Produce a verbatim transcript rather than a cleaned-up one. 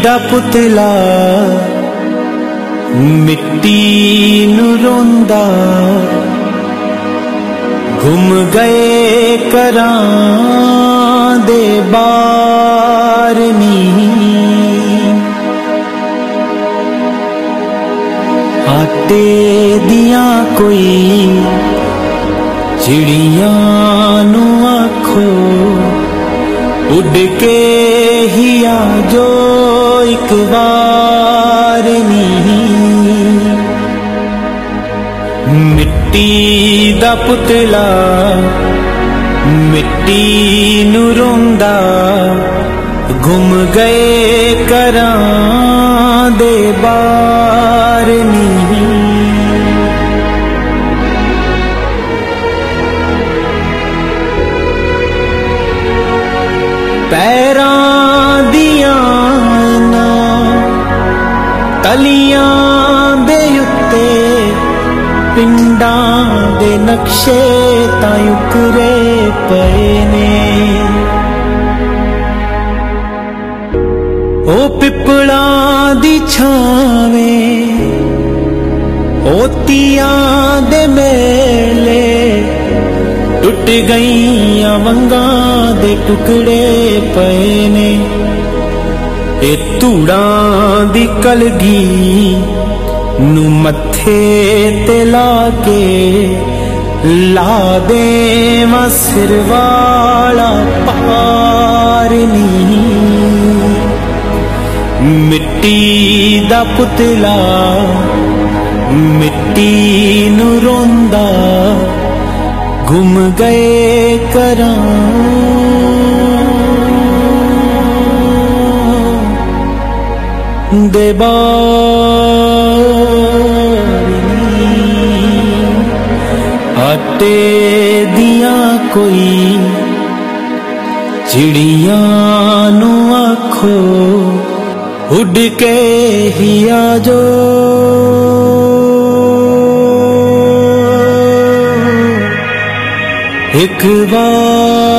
दा पुतला मिट्टी नू रोंदा, घुम गए करां दे बार नी। आटे दियां कोई चिड़ियां नू आखो, उड़ के ही आ जो एक बार नी। मिट्टी दा पुतला मिट्टी नू रोंदा, घुम गए करां दे बार नी। पैरां दियां ना तलियां दे उत्ते पिंडां दे नक्शे तां उकरे पए ने। ओ पिपलां दी छावें ओतियां दे मेले, टुट गईयां वंगां दे टुकड़े पए ने। ए धूड़ां दी कलगी नू मत्थे ते लाके, ला देवां सिर वाला पार नी। मिट्टी दा पुतला मिट्टी नू रोंदा, गुम गए करां दे बार नी। आटे दियां कोई चिड़ियां नू आखो, उड़ के ही आ जो एक बार।